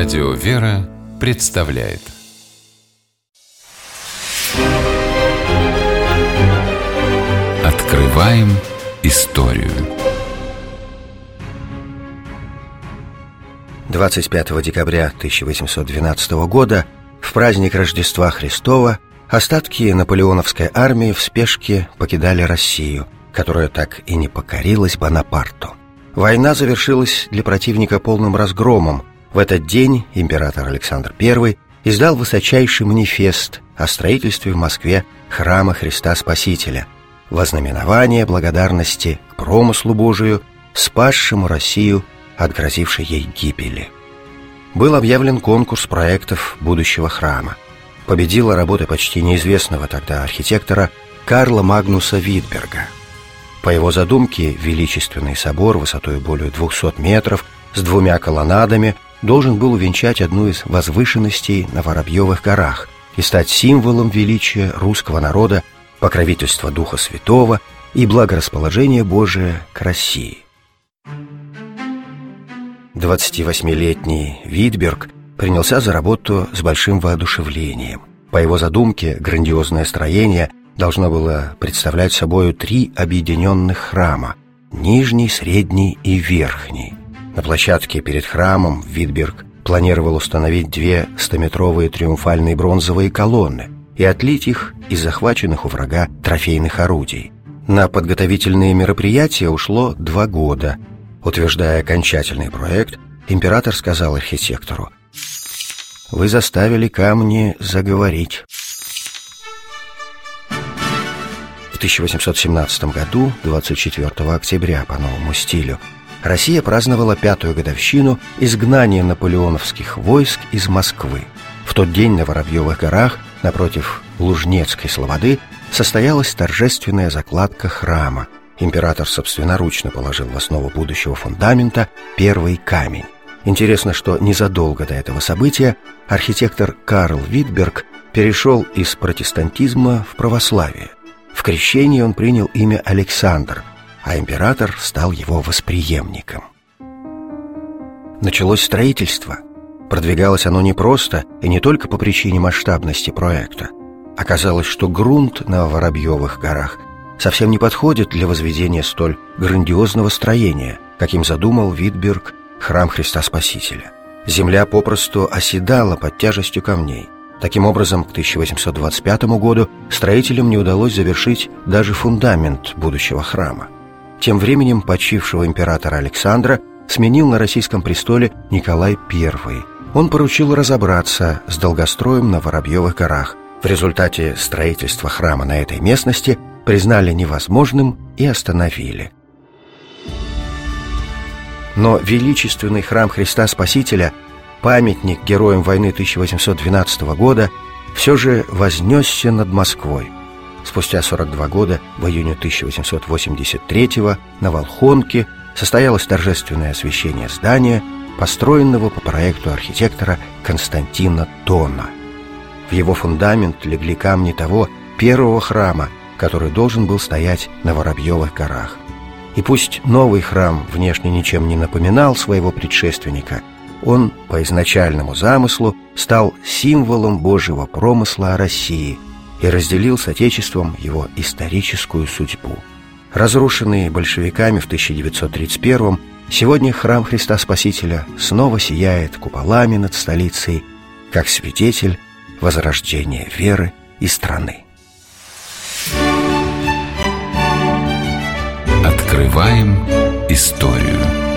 Радио «Вера» представляет Открываем историю. 25 декабря 1812 года, в праздник Рождества Христова, остатки наполеоновской армии в спешке покидали Россию, которая так и не покорилась Бонапарту. Война завершилась для противника полным разгромом. В этот день император Александр I издал высочайший манифест о строительстве в Москве храма Христа Спасителя, во знаменование благодарности к промыслу Божию, спасшему Россию от грозившей ей гибели. Был объявлен конкурс проектов будущего храма. Победила работа почти неизвестного тогда архитектора Карла Магнуса Витберга. По его задумке, величественный собор высотой более 200 метров с 2 колоннадами должен был увенчать одну из возвышенностей на Воробьевых горах и стать символом величия русского народа, покровительства Духа Святого и благорасположения Божия к России. 28-летний Витберг принялся за работу с большим воодушевлением. По его задумке, грандиозное строение должно было представлять собой 3 объединенных храма – нижний, средний и верхний. На площадке перед храмом Витберг планировал установить 2 100-метровые триумфальные бронзовые колонны и отлить их из захваченных у врага трофейных орудий. На подготовительные мероприятия ушло 2 года. Утверждая окончательный проект, император сказал архитектору: «Вы заставили камни заговорить». В 1817 году, 24 октября по новому стилю, Россия праздновала 5-ю годовщину изгнания наполеоновских войск из Москвы. В тот день на Воробьевых горах, напротив Лужнецкой слободы, состоялась торжественная закладка храма. Император собственноручно положил в основу будущего фундамента первый камень. Интересно, что незадолго до этого события архитектор Карл Витберг перешел из протестантизма в православие. В крещении он принял имя Александр, а император стал его восприемником. Началось строительство. Продвигалось оно непросто и не только по причине масштабности проекта. Оказалось, что грунт на Воробьевых горах совсем не подходит для возведения столь грандиозного строения, каким задумал Витберг храм Христа Спасителя. Земля попросту оседала под тяжестью камней. Таким образом, к 1825 году строителям не удалось завершить даже фундамент будущего храма. Тем временем почившего императора Александра сменил на российском престоле Николай I. Он поручил разобраться с долгостроем на Воробьевых горах. В результате строительства храма на этой местности признали невозможным и остановили. Но величественный храм Христа Спасителя, памятник героям войны 1812 года, все же вознесся над Москвой. Спустя 42 года, в июне 1883-го, на Волхонке состоялось торжественное освящение здания, построенного по проекту архитектора Константина Тона. В его фундамент легли камни того первого храма, который должен был стоять на Воробьевых горах. И пусть новый храм внешне ничем не напоминал своего предшественника, он по изначальному замыслу стал символом Божьего промысла о России и разделил с Отечеством его историческую судьбу. Разрушенный большевиками в 1931-м, сегодня храм Христа Спасителя снова сияет куполами над столицей, как свидетель возрождения веры и страны. Открываем историю.